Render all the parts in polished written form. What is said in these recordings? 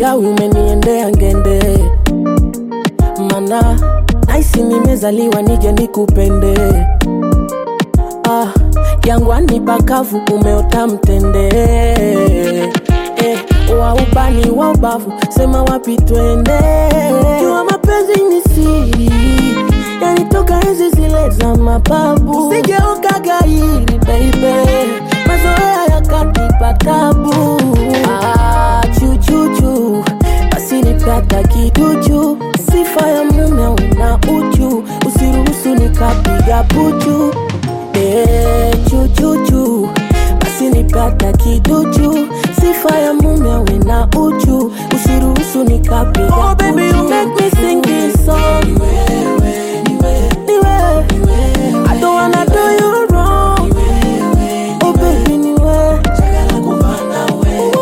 uchawi umeniendea ngende. Mana naisi nimezaliwa nije nikupende. Jangwani pakavu umeota mtende. Wa ubani wa ubavu sema wapi twende. Jua mapenzi ni siri, yani toka enzi zile za mababu. Usijeuka gairi baby, mazoea yakanipa tabu. Chuchuchu basi nipata kiduchu. Sifa ya mume una uchu, usiruhusu nikapiga puchu. Chuchuchu basi nipata kiduchu. Sifa ya mume una uchu, usiruhusu nikapiga puchu. Oh baby, you make me sing this song. I don't wanna do you wrong. Oh baby, niwe chagala kuvana we.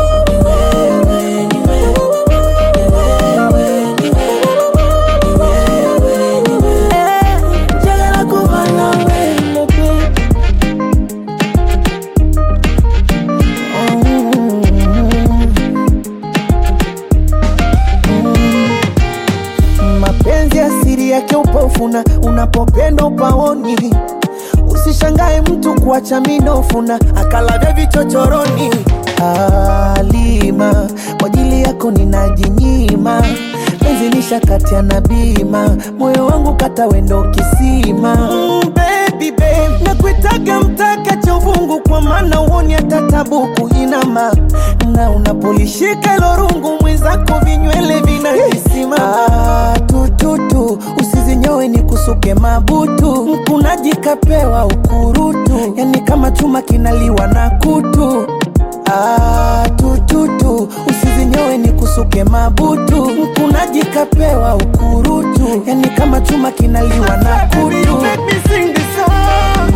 Chagala kuvana we. Mapenzi asiri yake upofuna, unapopenda upaoni. Usishangae mtu kuacha minofuna, akalavya vichochoroni. Halima, kwa ajili yako ninajinyima. Penzi nishakatia na bima, moyo wangu kata wendo kisima. Baby babe, nakuitaga mtaka cha uvungu, kwa maana uoni hata tabu kuinama. Na unapolishika ilo rungu, mwenzako vinywele vinahisima. Tututu, usizinyowe ni kusuke mabutu. Mkunaji kapewa ukurutu, yani kama chuma kinaliwa na kutu. Tututu, usizinyowe ni kusuke mabutu. Mkunaji kapewa ukurutu, yani kama chuma kinaliwa na kutu. You make me sing this song.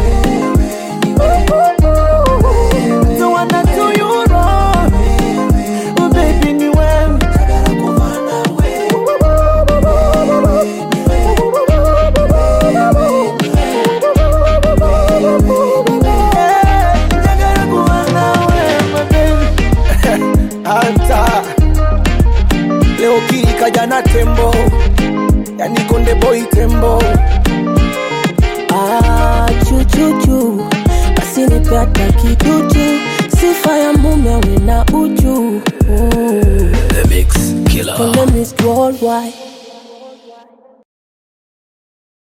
Don't wanna do you wrong. Oh baby, ni wewe chagala kuvana we. Chagala kuvana we, my baby. Anta leo kii kajana tembo, yani konde boy tembo. Chuchuchu basi nipata kiduchu. Sifa ya mume una uchu. The Mix Killer. Konde Miss Worldwide.